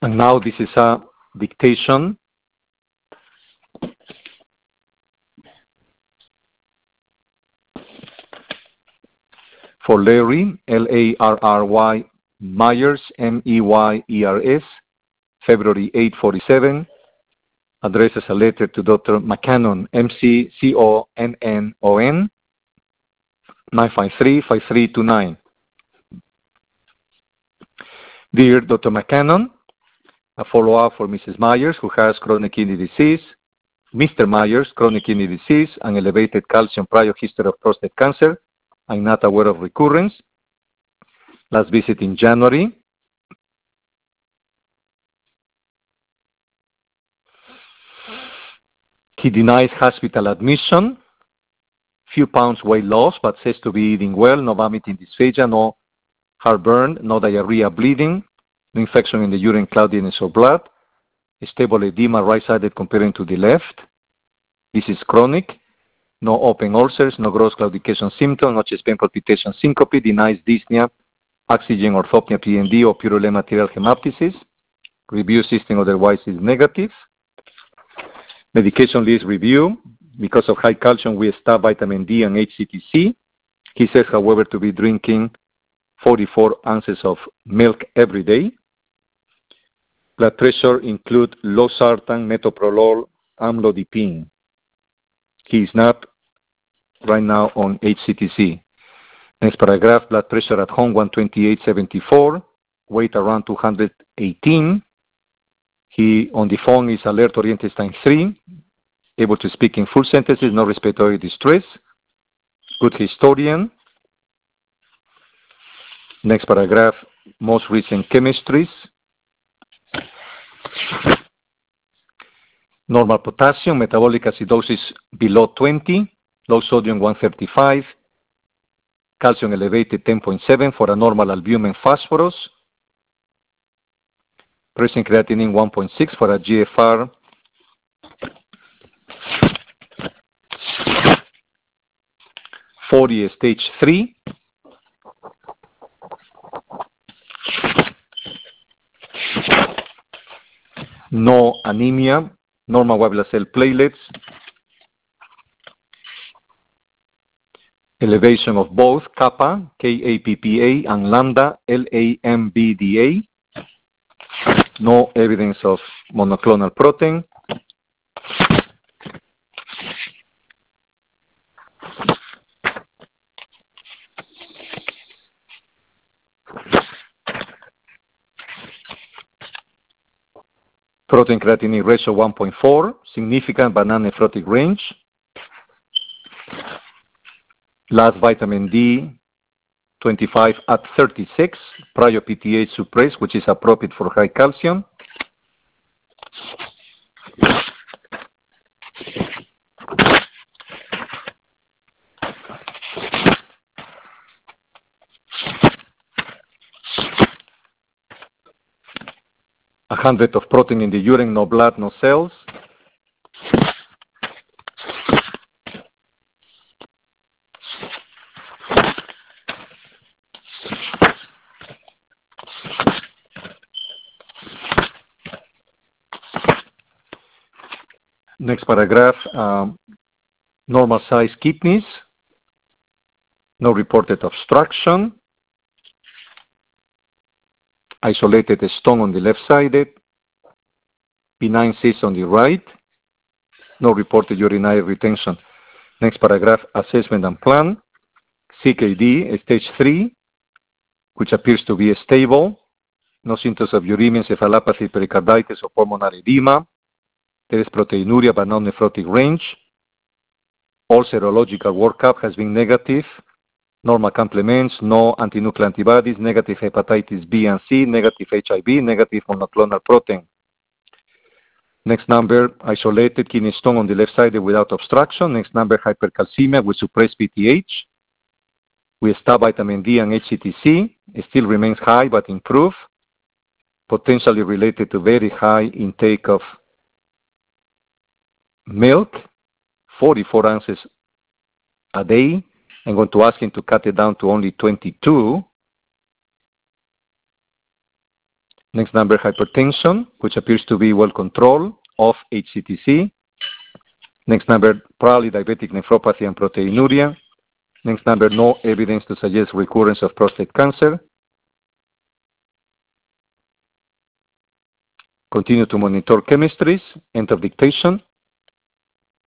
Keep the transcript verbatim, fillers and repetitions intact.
And now this is a dictation. For Larry, L A R R Y, Myers, M E Y E R S, February eighth, forty-seven, addresses a letter to Doctor McCannon, M C C O N N O N, nine five three, five three two nine. Dear Doctor McCannon, a follow-up for Missus Myers, who has chronic kidney disease, Mister Myers, chronic kidney disease, and elevated calcium, prior history of prostate cancer. I'm not aware of recurrence. Last visit in January. He denies hospital admission. Few pounds weight loss, but says to be eating well. No vomiting, dysphagia, no heartburn, no diarrhea, bleeding, no infection in the urine, cloudiness or blood. Stable edema, right-sided comparing to the left. This is chronic. No open ulcers, no gross claudication symptom, no chest pain, palpitation, syncope. Denies dyspnea, oxygen, orthopnea, P N D, or purulent material hemoptysis. Review system otherwise is negative. Medication list review. Because of high calcium, we stop vitamin D and H C T C. He says, however, to be drinking forty-four ounces of milk every day. Blood pressure include losartan, metoprolol, amlodipine. He is not right now on H C T C. Next paragraph, blood pressure at home one twenty-eight seventy-four, weight around two hundred eighteen. He, on the phone, is alert oriented time three, able to speak in full sentences, no respiratory distress, good historian. Next paragraph, most recent chemistries. Normal potassium, metabolic acidosis below twenty, low sodium one thirty-five, calcium elevated ten point seven for a normal albumin phosphorus, present creatinine one point six for a G F R forty stage three. No anemia, normal white blood cell platelets, elevation of both kappa, K A P P A, and lambda, L A M B D A. No evidence of monoclonal protein. Protein creatinine ratio one point four, significant but non-nephrotic range. Last vitamin D twenty-five at thirty-six, prior P T H suppressed, which is appropriate for high calcium. one hundred of protein in the urine, no blood, no cells. Next paragraph, um, normal size kidneys, no reported obstruction. Isolated stone on the left-sided, benign cyst on the right, no reported urinary retention. Next paragraph, assessment and plan. C K D, stage three, which appears to be stable. No symptoms of uremia, encephalopathy, pericarditis, or pulmonary edema. There is proteinuria, but not nephrotic range. All serological workup has been negative. Normal complements, no antinuclear antibodies, negative hepatitis B and C, negative H I V, negative monoclonal protein. Next number, isolated kidney stone on the left side without obstruction. Next number, hypercalcemia with suppressed P T H. We stop vitamin D and H C T C. It still remains high but improved. Potentially related to very high intake of milk, forty-four ounces a day. I'm going to ask him to cut it down to only twenty-two. Next number, hypertension, which appears to be well controlled, off H C T C. Next number, probably diabetic nephropathy and proteinuria. Next number, no evidence to suggest recurrence of prostate cancer. Continue to monitor chemistries, enter dictation.